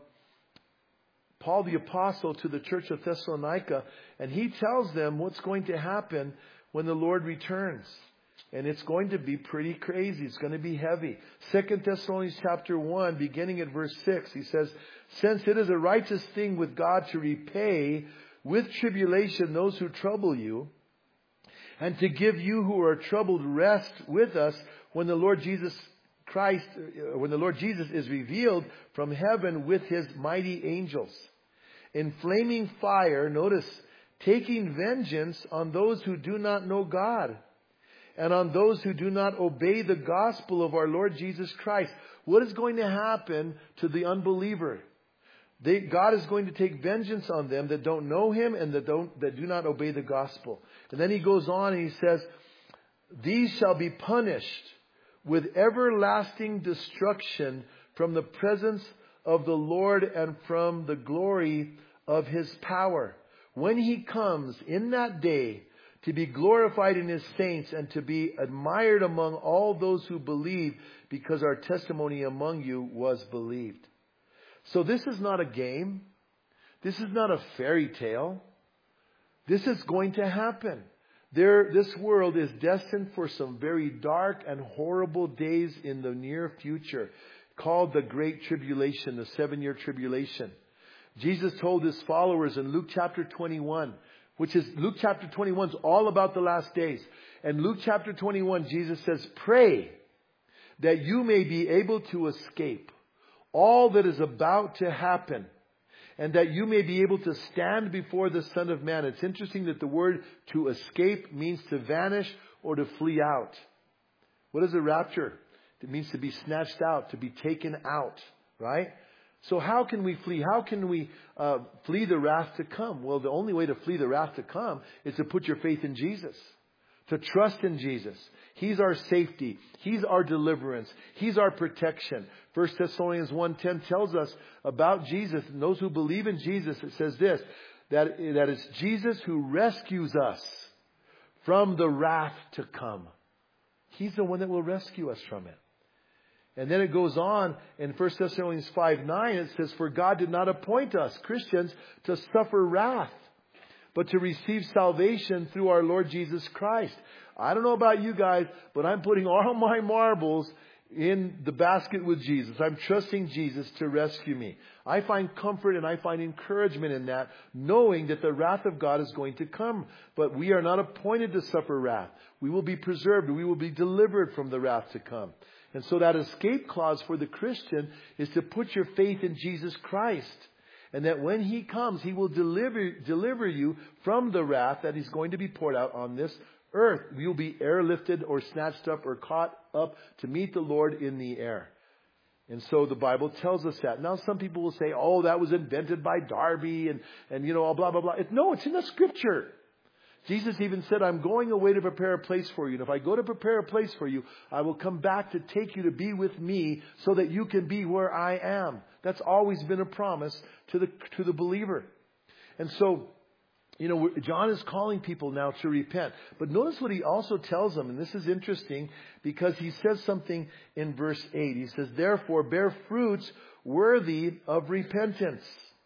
Paul the Apostle to the church of Thessalonica. And he tells them what's going to happen when the Lord returns. And it's going to be pretty crazy. It's going to be heavy. Second Thessalonians chapter one, beginning at verse six, he says, since it is a righteous thing with God to repay with tribulation those who trouble you, and to give you who are troubled rest with us when the Lord Jesus Christ, when the Lord Jesus is revealed from heaven with his mighty angels. In flaming fire, notice, taking vengeance on those who do not know God, and on those who do not obey the gospel of our Lord Jesus Christ. What is going to happen to the unbeliever? They, God is going to take vengeance on them that don't know Him and that don't, that do not obey the gospel. And then He goes on and He says, these shall be punished with everlasting destruction from the presence of the Lord and from the glory of His power. When He comes in that day to be glorified in His saints and to be admired among all those who believe, because our testimony among you was believed. So this is not a game. This is not a fairy tale. This is going to happen. There, this world is destined for some very dark and horrible days in the near future, called the Great Tribulation, the seven-year tribulation. Jesus told His followers in Luke chapter twenty-one, which is, Luke chapter twenty-one is all about the last days. And Luke chapter twenty-one, Jesus says, pray that you may be able to escape all that is about to happen, and that you may be able to stand before the Son of Man. It's interesting that the word to escape means to vanish or to flee out. What is a rapture? It means to be snatched out, to be taken out, right? So how can we flee? How can we uh, flee the wrath to come? Well, the only way to flee the wrath to come is to put your faith in Jesus, to trust in Jesus. He's our safety. He's our deliverance. He's our protection. First Thessalonians one ten tells us about Jesus. And those who believe in Jesus, it says this, that, that it's Jesus who rescues us from the wrath to come. He's the one that will rescue us from it. And then it goes on in First Thessalonians five nine, it says, for God did not appoint us, Christians, to suffer wrath, but to receive salvation through our Lord Jesus Christ. I don't know about you guys, but I'm putting all my marbles in the basket with Jesus. I'm trusting Jesus to rescue me. I find comfort and I find encouragement in that, knowing that the wrath of God is going to come. But we are not appointed to suffer wrath. We will be preserved. We will be delivered from the wrath to come. And so that escape clause for the Christian is to put your faith in Jesus Christ. And that when He comes, He will deliver, deliver you from the wrath that is going to be poured out on this earth. You'll be airlifted or snatched up or caught up to meet the Lord in the air. And so the Bible tells us that. Now some people will say, oh, that was invented by Darby and, and you know, blah, blah, blah. It, no, it's in the Scripture. Jesus even said, I'm going away to prepare a place for you. And if I go to prepare a place for you, I will come back to take you to be with me so that you can be where I am. That's always been a promise to the, to the believer. And so, you know, John is calling people now to repent. But notice what he also tells them. And this is interesting because he says something in verse eight. He says, therefore, bear fruits worthy of repentance.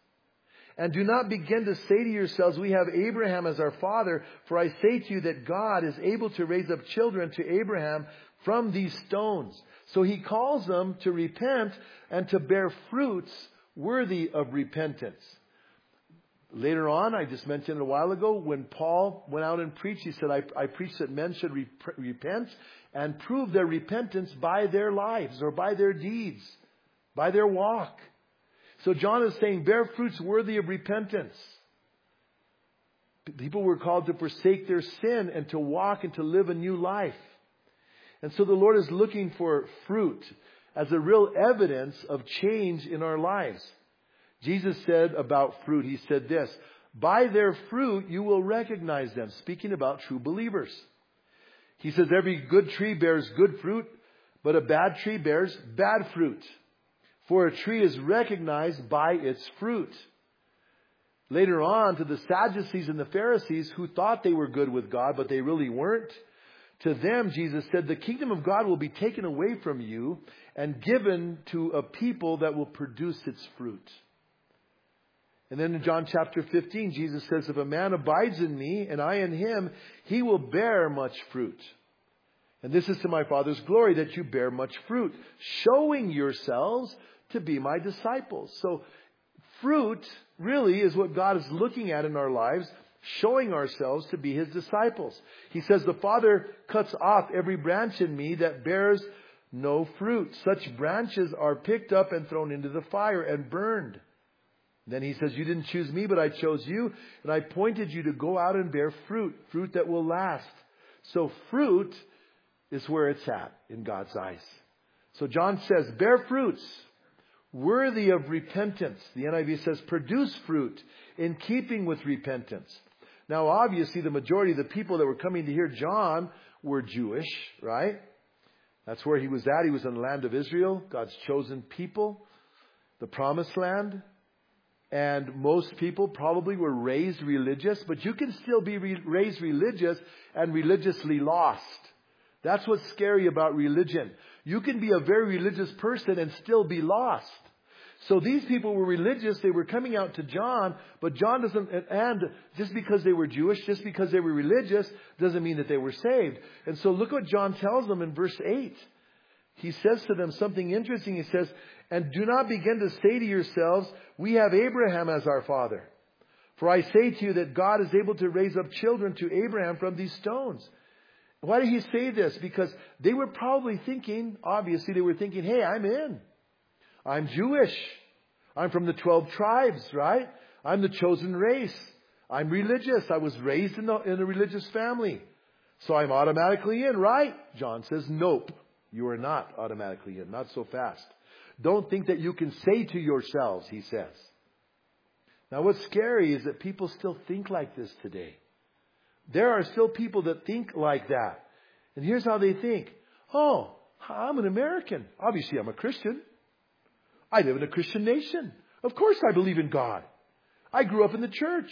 And do not begin to say to yourselves, we have Abraham as our father. For I say to you that God is able to raise up children to Abraham from these stones. So he calls them to repent and to bear fruits worthy of repentance. Later on, I just mentioned a while ago, when Paul went out and preached, he said, I, I preach that men should rep- repent and prove their repentance by their lives or by their deeds, by their walk. So John is saying, bear fruits worthy of repentance. People were called to forsake their sin and to walk and to live a new life. And so the Lord is looking for fruit as a real evidence of change in our lives. Jesus said about fruit, He said this, by their fruit you will recognize them. Speaking about true believers. He says every good tree bears good fruit, but a bad tree bears bad fruit. For a tree is recognized by its fruit. Later on, to the Sadducees and the Pharisees who thought they were good with God, but they really weren't. To them, Jesus said, the kingdom of God will be taken away from you and given to a people that will produce its fruit. And then in John chapter fifteen, Jesus says, if a man abides in me and I in him, he will bear much fruit. And this is to my Father's glory, that you bear much fruit, showing yourselves to be my disciples. So fruit really is what God is looking at in our lives, showing ourselves to be His disciples. He says, the Father cuts off every branch in me that bears no fruit. Such branches are picked up and thrown into the fire and burned. Then He says, you didn't choose me, but I chose you, and I appointed you to go out and bear fruit, fruit that will last. So fruit is where it's at in God's eyes. So John says, bear fruits worthy of repentance. The N I V says, produce fruit in keeping with repentance. Now, obviously, the majority of the people that were coming to hear John were Jewish, right? That's where he was at. He was in the land of Israel, God's chosen people, the promised land. And most people probably were raised religious, but you can still be re- raised religious and religiously lost. That's what's scary about religion. You can be a very religious person and still be lost. So these people were religious. They were coming out to John, but John doesn't, and just because they were Jewish, just because they were religious, doesn't mean that they were saved. And so look what John tells them in verse eight. He says to them something interesting. He says, and do not begin to say to yourselves, we have Abraham as our father. For I say to you that God is able to raise up children to Abraham from these stones. Why did he say this? Because they were probably thinking, obviously they were thinking, hey, I'm in. I'm Jewish. I'm from the twelve tribes, right? I'm the chosen race. I'm religious. I was raised in, the, in a religious family. So I'm automatically in, right? John says, nope. You are not automatically in. Not so fast. Don't think that you can say to yourselves, he says. Now what's scary is that people still think like this today. There are still people that think like that. And here's how they think. Oh, I'm an American. Obviously, I'm a Christian. I live in a Christian nation. Of course I believe in God. I grew up in the church.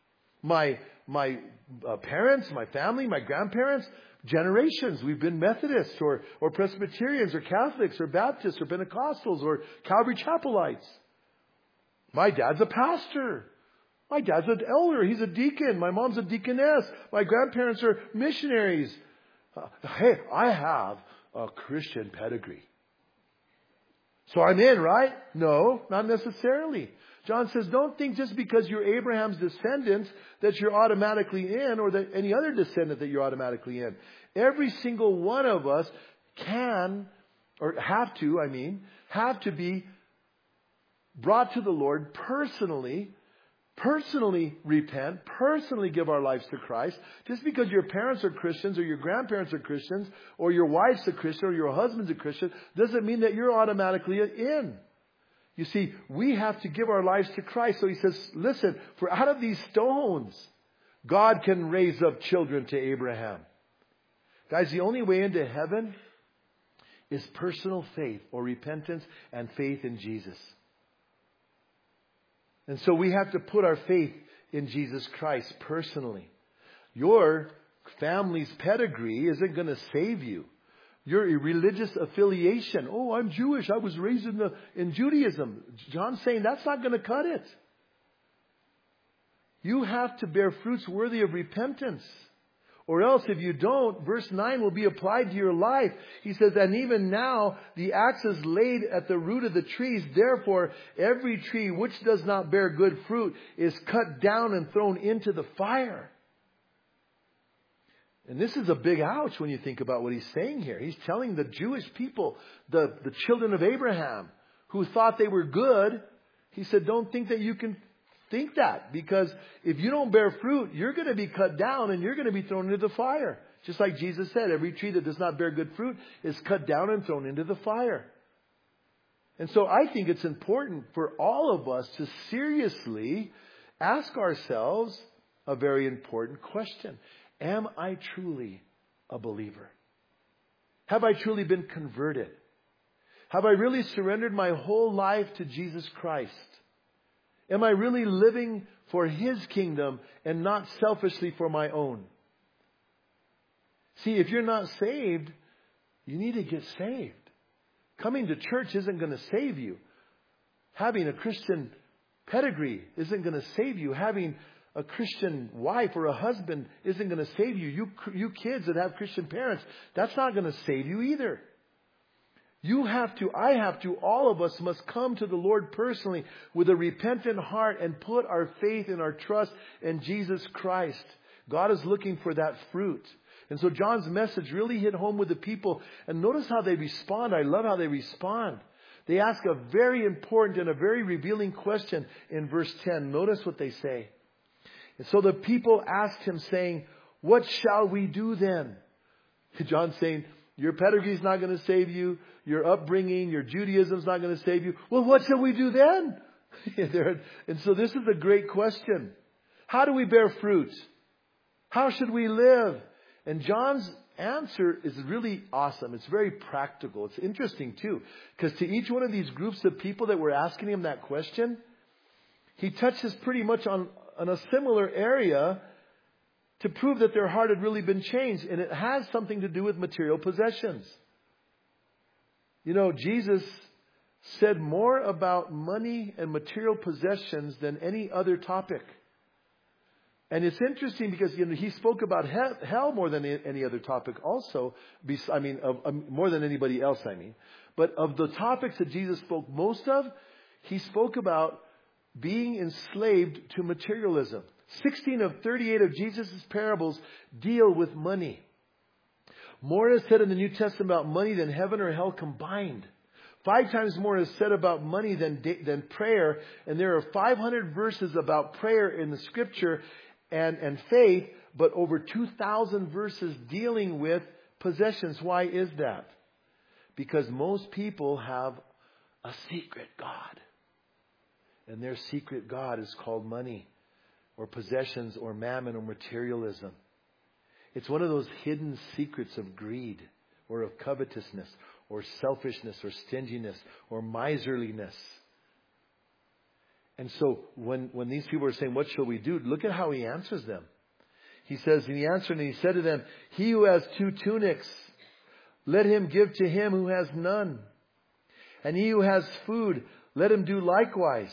My my uh, parents, my family, my grandparents, generations, we've been Methodists or, or Presbyterians or Catholics or Baptists or Pentecostals or Calvary Chapelites. My dad's a pastor. My dad's an elder. He's a deacon. My mom's a deaconess. My grandparents are missionaries. Uh, hey, I have a Christian pedigree. So I'm in, right? No, not necessarily. John says, don't think just because you're Abraham's descendants that you're automatically in, or that any other descendant that you're automatically in. Every single one of us can, or have to, I mean, have to be brought to the Lord personally, personally repent, personally give our lives to Christ. Just because your parents are Christians or your grandparents are Christians or your wife's a Christian or your husband's a Christian doesn't mean that you're automatically in. You see, we have to give our lives to Christ. So he says, listen, for out of these stones, God can raise up children to Abraham. Guys, the only way into heaven is personal faith or repentance and faith in Jesus. And so we have to put our faith in Jesus Christ personally. Your family's pedigree isn't going to save you. Your religious affiliation. Oh, I'm Jewish. I was raised in, the, in Judaism. John's saying that's not going to cut it. You have to bear fruits worthy of repentance. Or else if you don't, verse nine will be applied to your life. He says, and even now the axe is laid at the root of the trees. Therefore, every tree which does not bear good fruit is cut down and thrown into the fire. And this is a big ouch when you think about what he's saying here. He's telling the Jewish people, the, the children of Abraham, who thought they were good, he said, don't think that you can think that. Because if you don't bear fruit, you're going to be cut down and you're going to be thrown into the fire. Just like Jesus said, every tree that does not bear good fruit is cut down and thrown into the fire. And so I think it's important for all of us to seriously ask ourselves a very important question. Am I truly a believer? Have I truly been converted? Have I really surrendered my whole life to Jesus Christ? Am I really living for His kingdom and not selfishly for my own? See, if you're not saved, you need to get saved. Coming to church isn't going to save you. Having a Christian pedigree isn't going to save you. Having a Christian wife or a husband isn't going to save you. You, you kids that have Christian parents, that's not going to save you either. You have to, I have to, all of us must come to the Lord personally with a repentant heart and put our faith and our trust in Jesus Christ. God is looking for that fruit. And so John's message really hit home with the people. And notice how they respond. I love how they respond. They ask a very important and a very revealing question in verse ten. Notice what they say. And so the people asked him saying, what shall we do then? John's saying, Your pedigree is not going to save you. Your upbringing, your Judaism is not going to save you. Well, what shall we do then? And so this is a great question. How do we bear fruit? How should we live? And John's answer is really awesome. It's very practical. It's interesting too. Because to each one of these groups of people that were asking him that question, he touches pretty much on, on a similar area to prove that their heart had really been changed. And it has something to do with material possessions. You know, Jesus said more about money and material possessions than any other topic. And it's interesting because, you know, he spoke about he- hell more than any other topic also. I mean, of, um, more than anybody else, I mean. But of the topics that Jesus spoke most of, he spoke about being enslaved to materialism. sixteen of thirty-eight of Jesus' parables deal with money. More is said in the New Testament about money than heaven or hell combined. Five times more is said about money than, than prayer. And there are five hundred verses about prayer in the scripture and, and faith, but over two thousand verses dealing with possessions. Why is that? Because most people have a secret God. And their secret God is called money, or possessions, or mammon, or materialism. It's one of those hidden secrets of greed, or of covetousness, or selfishness, or stinginess, or miserliness. And so when, when these people are saying, what shall we do? Look at how he answers them. He says, and he answered and he said to them, he who has two tunics, let him give to him who has none. And he who has food, let him do likewise.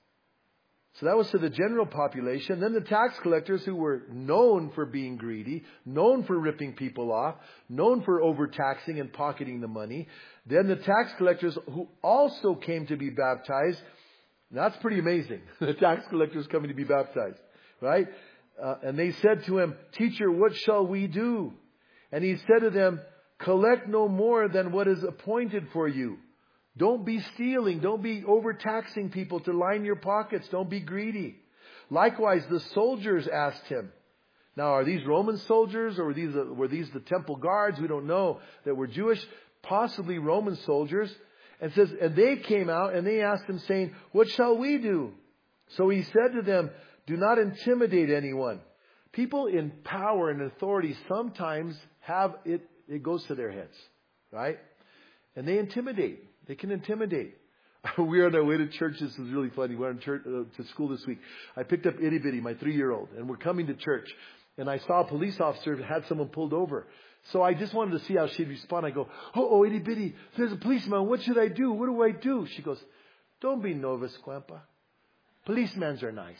So that was to the general population. Then the tax collectors, who were known for being greedy, known for ripping people off, known for overtaxing and pocketing the money. Then the tax collectors who also came to be baptized. That's pretty amazing. The tax collectors coming to be baptized, right? Uh, and they said to him, Teacher, what shall we do? And he said to them, collect no more than what is appointed for you. Don't be stealing. Don't be overtaxing people to line your pockets. Don't be greedy. Likewise, the soldiers asked him. Now, are these Roman soldiers or were these, were these the temple guards? We don't know that were Jewish, possibly Roman soldiers. And says, and they came out and they asked him saying, what shall we do? So he said to them, do not intimidate anyone. People in power and authority sometimes have it, it goes to their heads, right? And they intimidate. They can intimidate. We were on our way to church. This was really funny. We were on church, uh, to school this week. I picked up Itty Bitty, my three-year-old, and we're coming to church. And I saw a police officer had someone pulled over. So I just wanted to see how she'd respond. I go, oh, oh, Itty Bitty, there's a policeman. What should I do? What do I do? She goes, don't be nervous, Grandpa. Policemen are nice.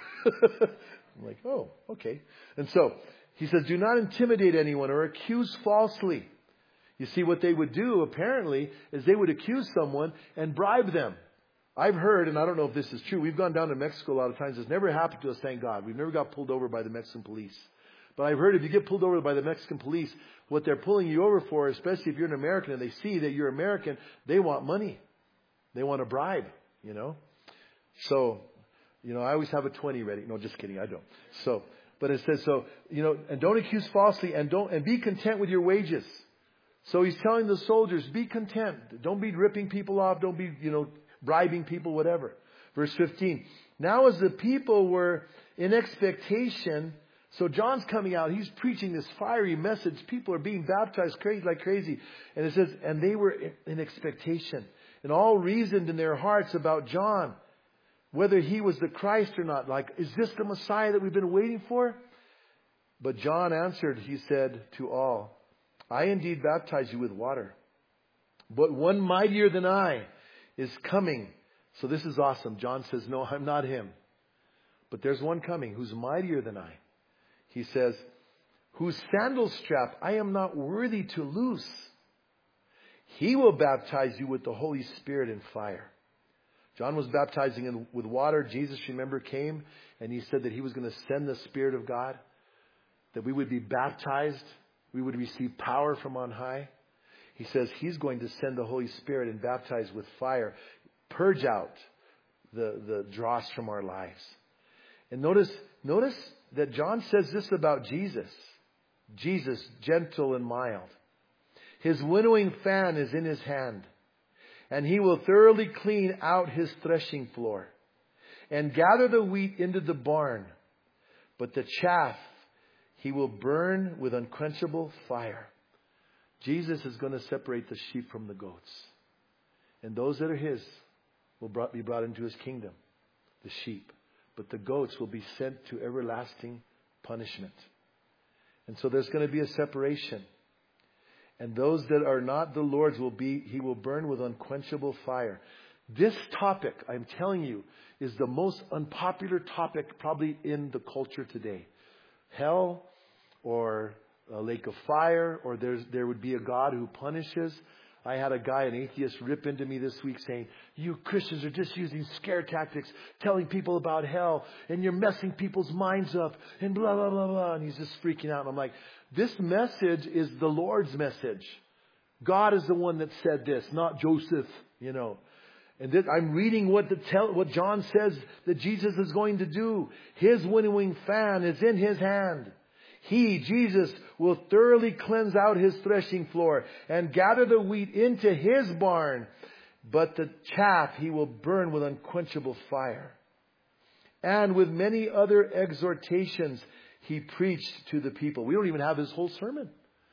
I'm like, oh, okay. And so he says, do not intimidate anyone or accuse falsely. You see, what they would do, apparently, is they would accuse someone and bribe them. I've heard, and I don't know if this is true, we've gone down to Mexico a lot of times. It's never happened to us, thank God. We've never got pulled over by the Mexican police. But I've heard if you get pulled over by the Mexican police, what they're pulling you over for, especially if you're an American and they see that you're American, they want money. They want a bribe, you know. So, you know, I always have a twenty ready. No, just kidding, I don't. So, but it says, so, you know, and don't accuse falsely and don't, and be content with your wages. So he's telling the soldiers, be content. Don't be ripping people off. Don't be, you know, bribing people, whatever. Verse fifteen. Now as the people were in expectation, so John's coming out. He's preaching this fiery message. People are being baptized crazy like crazy. And it says, and they were in expectation. And all reasoned in their hearts about John, whether he was the Christ or not. Like, is this the Messiah that we've been waiting for? But John answered, he said to all, I indeed baptize you with water, but one mightier than I is coming. So this is awesome. John says, no, I'm not him. But there's one coming who's mightier than I. He says, whose sandal strap I am not worthy to loose. He will baptize you with the Holy Spirit and fire. John was baptizing in, with water. Jesus, remember, came and he said that he was going to send the Spirit of God, that we would be baptized. We would receive power from on high. He says he's going to send the Holy Spirit and baptize with fire. Purge out the, the dross from our lives. And notice, notice that John says this about Jesus. Jesus, gentle and mild. His winnowing fan is in His hand, and He will thoroughly clean out His threshing floor and gather the wheat into the barn, but the chaff He will burn with unquenchable fire. Jesus is going to separate the sheep from the goats. And those that are His will be brought into His kingdom, the sheep. But the goats will be sent to everlasting punishment. And so there's going to be a separation. And those that are not the Lord's will be, He will burn with unquenchable fire. This topic, I'm telling you, is the most unpopular topic probably in the culture today. Hell, or a lake of fire, or there's, there would be a God who punishes. I had a guy, an atheist, rip into me this week saying, you Christians are just using scare tactics, telling people about hell, and you're messing people's minds up, and blah, blah, blah, blah. And he's just freaking out. And I'm like, this message is the Lord's message. God is the one that said this, not Joseph, you know. And this, I'm reading what the tell, what John says that Jesus is going to do. His winnowing fan is in His hand. He, Jesus, will thoroughly cleanse out His threshing floor and gather the wheat into His barn. But the chaff He will burn with unquenchable fire. And with many other exhortations He preached to the people. We don't even have His whole sermon.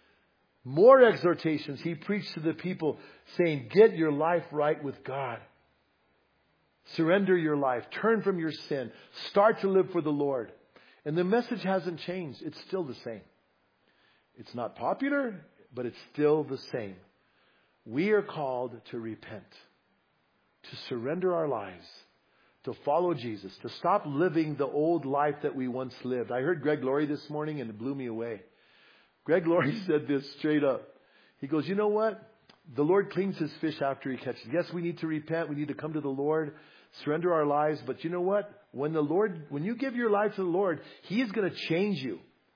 More exhortations He preached to the people, saying, get your life right with God. Surrender your life. Turn from your sin. Start to live for the Lord. And the message hasn't changed. It's still the same. It's not popular, but it's still the same. We are called to repent, to surrender our lives, to follow Jesus, to stop living the old life that we once lived. I heard Greg Laurie this morning and it blew me away. Greg Laurie said this straight up. He goes, you know what? The Lord cleans His fish after He catches. Yes, we need to repent. We need to come to the Lord, surrender our lives. But you know what? When the Lord, when you give your life to the Lord, He is going to change you.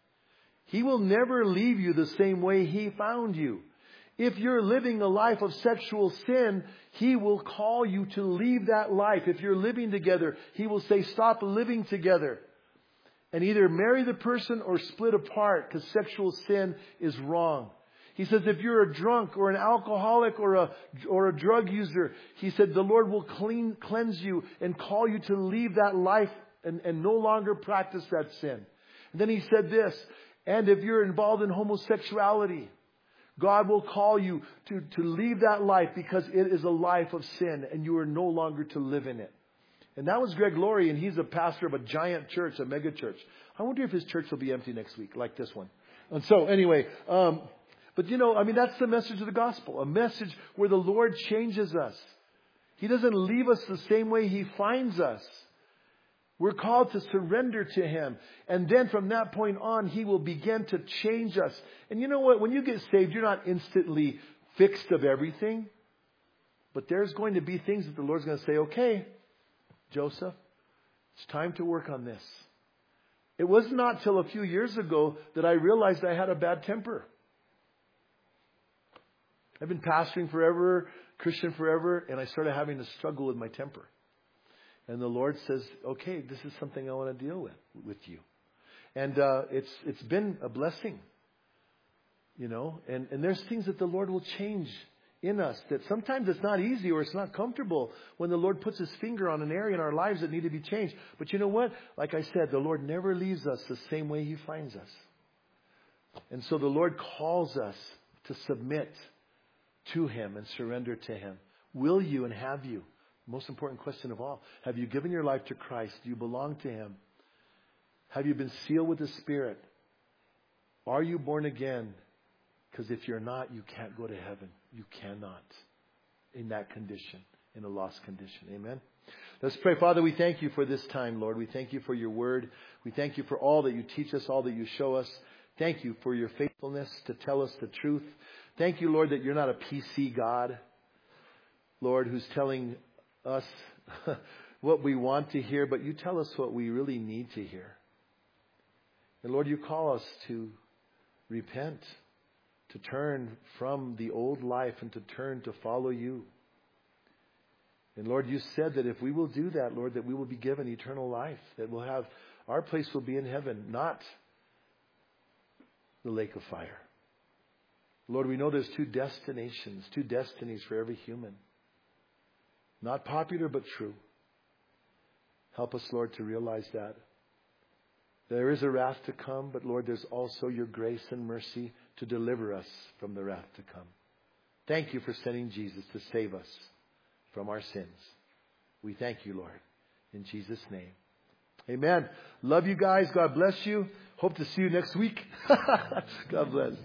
He will never leave you the same way He found you. If you're living a life of sexual sin, He will call you to leave that life. If you're living together, He will say, stop living together. And either marry the person or split apart, because sexual sin is wrong. He says if you're a drunk or an alcoholic or a or a drug user, He said the Lord will clean, cleanse you and call you to leave that life and, and no longer practice that sin. And then He said this, and if you're involved in homosexuality, God will call you to, to leave that life because it is a life of sin and you are no longer to live in it. And that was Greg Laurie, and he's a pastor of a giant church, a mega church. I wonder if his church will be empty next week, like this one. And so anyway, um, but you know, I mean, that's the message of the gospel. A message where the Lord changes us. He doesn't leave us the same way He finds us. We're called to surrender to Him. And then from that point on, He will begin to change us. And you know what? When you get saved, you're not instantly fixed of everything. But there's going to be things that the Lord's going to say, okay, Joseph, it's time to work on this. It was not till a few years ago that I realized I had a bad temper. I've been pastoring forever, Christian forever, and I started having to struggle with my temper. And the Lord says, okay, this is something I want to deal with, with you. And uh, it's it's been a blessing, you know. And, and there's things that the Lord will change in us that sometimes it's not easy or it's not comfortable when the Lord puts His finger on an area in our lives that need to be changed. But you know what? Like I said, the Lord never leaves us the same way He finds us. And so the Lord calls us to submit to Him and surrender to Him. Will you and have you? Most important question of all. Have you given your life to Christ? Do you belong to Him? Have you been sealed with the Spirit? Are you born again? Because if you're not, you can't go to heaven. You cannot in that condition, in a lost condition. Amen? Let's pray. Father, we thank You for this time, Lord. We thank You for Your word. We thank You for all that You teach us, all that You show us. Thank You for Your faithfulness to tell us the truth. Thank You, Lord, that You're not a P C God, Lord, who's telling us what we want to hear, but You tell us what we really need to hear. And Lord, You call us to repent, to turn from the old life and to turn to follow You. And Lord, You said that if we will do that, Lord, that we will be given eternal life, that we'll have, our place will be in heaven, not the lake of fire. Lord, we know there's two destinations, two destinies for every human. Not popular, but true. Help us, Lord, to realize that. There is a wrath to come, but Lord, there's also your grace and mercy to deliver us from the wrath to come. Thank you for sending Jesus to save us from our sins. We thank you, Lord, in Jesus' name. Amen. Love you guys. God bless you. Hope to see you next week. God bless.